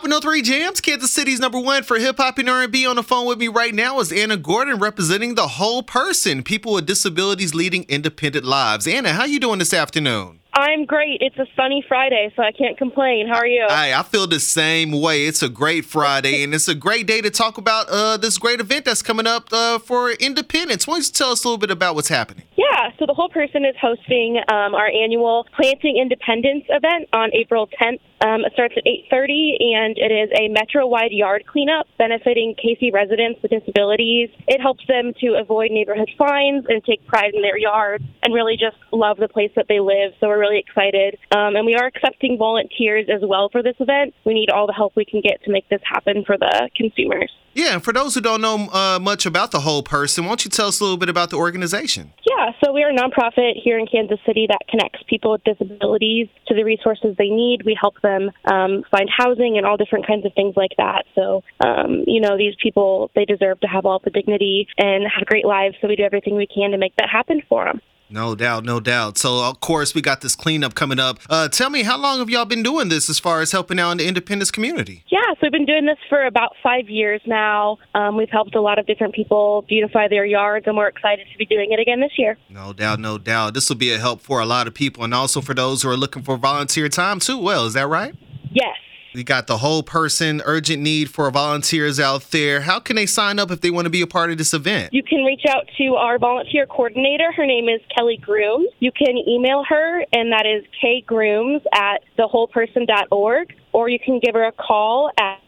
Hop 103 Jams, Kansas City's #1 for hip hop and R&B. On the phone with me right now is Anna Gordon, representing The Whole Person, people with disabilities leading independent lives. Anna, how you doing this afternoon? I'm great. It's a sunny Friday, so I can't complain. How are you? I feel the same way. It's a great Friday, and it's a great day to talk about this great event that's coming up for independence. Why don't you tell us a little bit about what's happening? Yeah, so The Whole Person is hosting our annual Planting Independence event on April 10th. It starts at 8:30, and it is a metro-wide yard cleanup benefiting KC residents with disabilities. It helps them to avoid neighborhood fines and take pride in their yard and really just love the place that they live. So we're really excited. And we are accepting volunteers as well for this event. We need all the help we can get to make this happen for the consumers. Yeah, and for those who don't know much about The Whole Person, why don't you tell us a little bit about the organization? Yeah, so we are a nonprofit here in Kansas City that connects people with disabilities to the resources they need. We help them find housing and all different kinds of things like that. So, these people, they deserve to have all the dignity and have great lives, so we do everything we can to make that happen for them. No doubt, no doubt. So, of course, we got this cleanup coming up. Tell me, how long have y'all been doing this as far as helping out in the independence community? Yeah, so we've been doing this for about 5 years now. We've helped a lot of different people beautify their yards, and we're excited to be doing it again this year. No doubt, no doubt. This will be a help for a lot of people, and also for those who are looking for volunteer time, too. Well, is that right? Yes. We got The Whole Person, urgent need for volunteers out there. How can they sign up if they want to be a part of this event? You can reach out to our volunteer coordinator. Her name is Kelly Grooms. You can email her, and that is kgrooms@thewholeperson.org, or you can give her a call at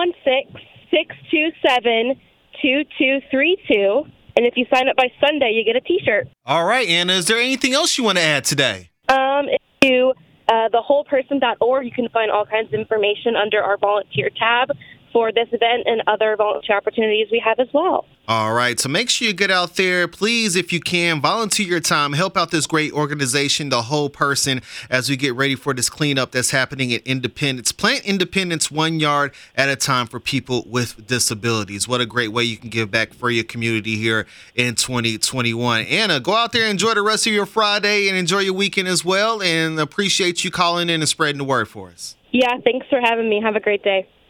816-627-2232. And if you sign up by Sunday, you get a T-shirt. All right, Anna, is there anything else you want to add today? If you thewholeperson.org, you can find all kinds of information under our volunteer tab for this event and other volunteer opportunities we have as well. All right, so make sure you get out there. Please, if you can, volunteer your time. Help out this great organization, The Whole Person, as we get ready for this cleanup that's happening at Independence. Plant Independence 1 yard at a time for people with disabilities. What a great way you can give back for your community here in 2021. Anna, go out there and enjoy the rest of your Friday and enjoy your weekend as well, and appreciate you calling in and spreading the word for us. Yeah, thanks for having me. Have a great day.